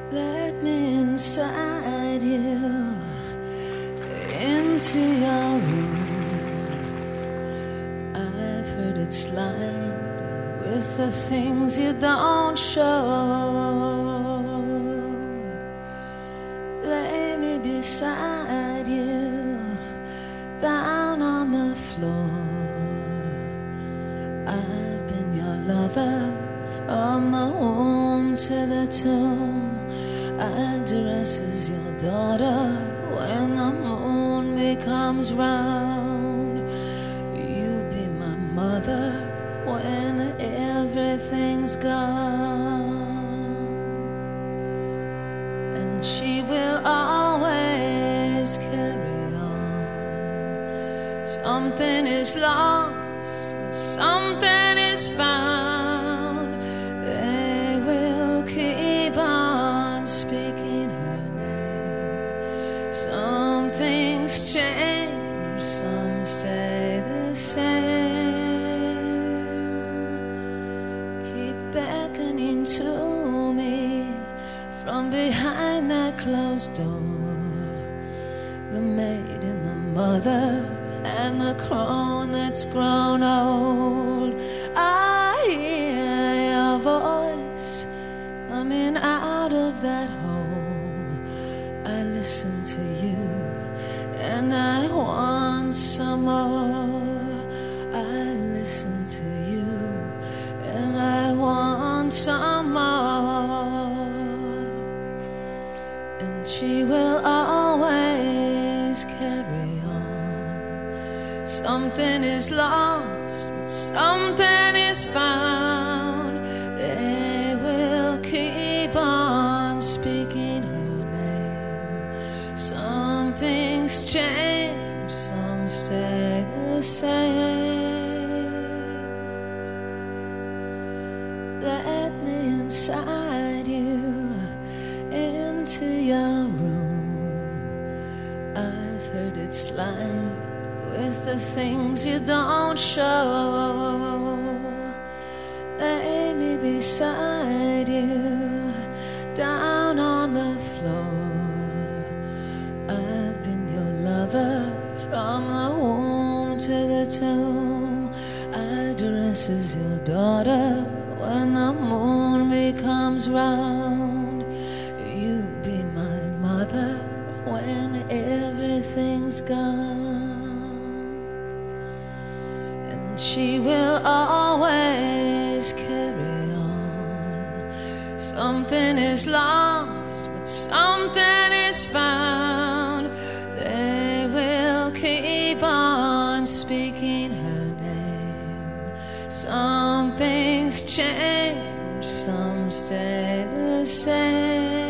Let me inside you, into your room. I've heard it's lined with the things you don't show. Lay me beside you, down on the floor. I've been your lover from the womb to the tomb. I dress as your daughter when the moon becomes round. You be my mother when everything's gone. And she will always carry on. Something is lost, something is found. They will keep on speaking her name. Some things change, some stay the same. Keep beckoning to me from behind that closed door. The maid and the mother and the crone that's grown old. I hear your voice coming out of that hole. I listen to you and I want some more. I listen to you and I want some more. And she will always carry on. Something is lost, something is found. They will keep on speaking her name. Some things change, some stay the same. Let me inside you, into your room. I've heard it's lined with the things you don't show. Lay me beside you, down on the floor. I've been your lover from the womb to the tomb. I dress as your daughter when the moon becomes round. You be my mother when everything's gone. And she will always carry on. Something is lost, but something is found. They will keep on speaking her name. Some things change, some stay the same.